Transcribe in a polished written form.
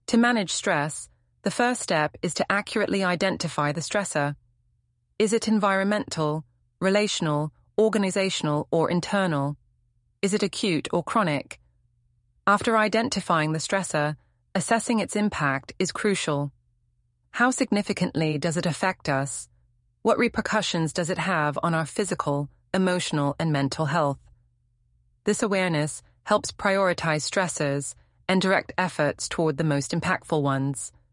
To manage stress, the first step is to accurately identify the stressor. Is it environmental, relational, organizational, or internal? Is it acute or chronic? After identifying the stressor, assessing its impact is crucial. How significantly does it affect us? What repercussions does it have on our physical, emotional, and mental health? This awareness helps prioritize stressors and direct efforts toward the most impactful ones.